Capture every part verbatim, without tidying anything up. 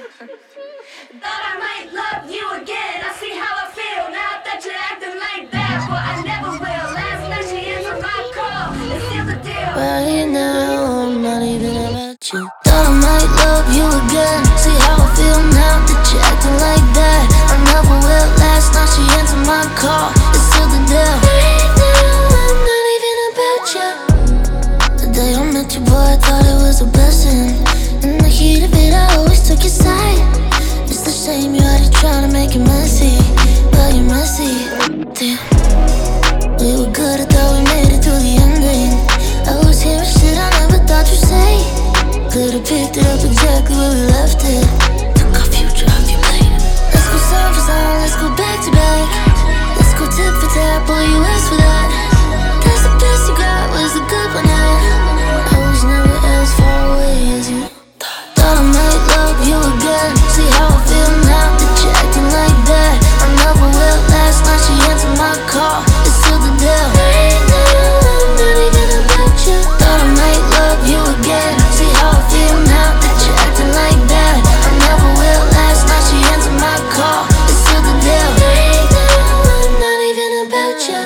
Thought I might love you again. I see how I feel now that you're acting like that. But I never will. Last night she answered my call and sealed the deal. Right now, I'm not even about you. Thought I might love you again. See how I feel now that you're acting like that. I never will. Last night she answered my call and sealed the deal. Right now, I'm not even about you. The day I met you, boy, I thought it was a blessing. In the heat of it, I always took your side. It's the shame you had to try to make it messy, but you're messy. Damn, we were good, I thought we made it through the ending. I was hearing shit I never thought you'd say. Could've picked it up exactly where we left it. Took our future off your plate. Let's go side for side, let's go back to back. Let's go tip for tap, boy, you asked for that. Guess the best you got was the good one. I was never as far away as you. Thought I might love you again. See how I feel now that you're acting like that. I never will. Last night she answered my call. It's still the deal. Right now, I'm not even about you. Thought I might love you again. See how I feel now that you're acting like that. I never will. Last night she answered my call. It's still the deal. Right now, I'm not even about you.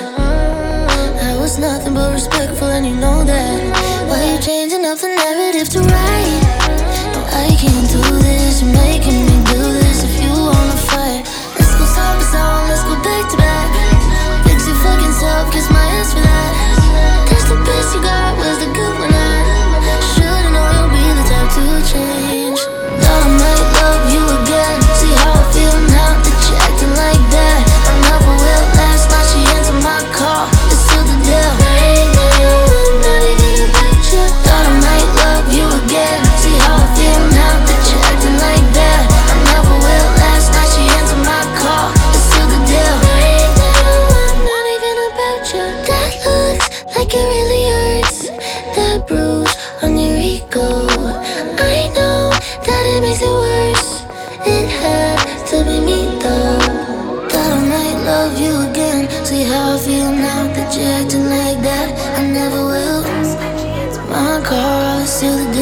I was nothing but respectful and you know that. Why you changing up the narrative to right? I can't do this, you're making me do this. If you wanna fight, let's go side by side, let's go back to back. Fix your fucking self, kiss my ass for that. Guess the best you got was the good one. I should've known you'll be the type to change. Thought I might love you again. See how I feel now that you're acting like that. I never will. Last night she answered my call. It's still the deal. Right now, I'm not even about you. Thought I might love you again. See how I feel now that you're acting like that. I never will. Last night she answered my call. It's still the deal. Right now, I'm not even about you. That looks like it really hurts. That bruise on your ego, I know that it makes it worse. It had to be me though. Thought I might love you again. See how I feel now that you're acting like that. I never will. My car, I'll seal the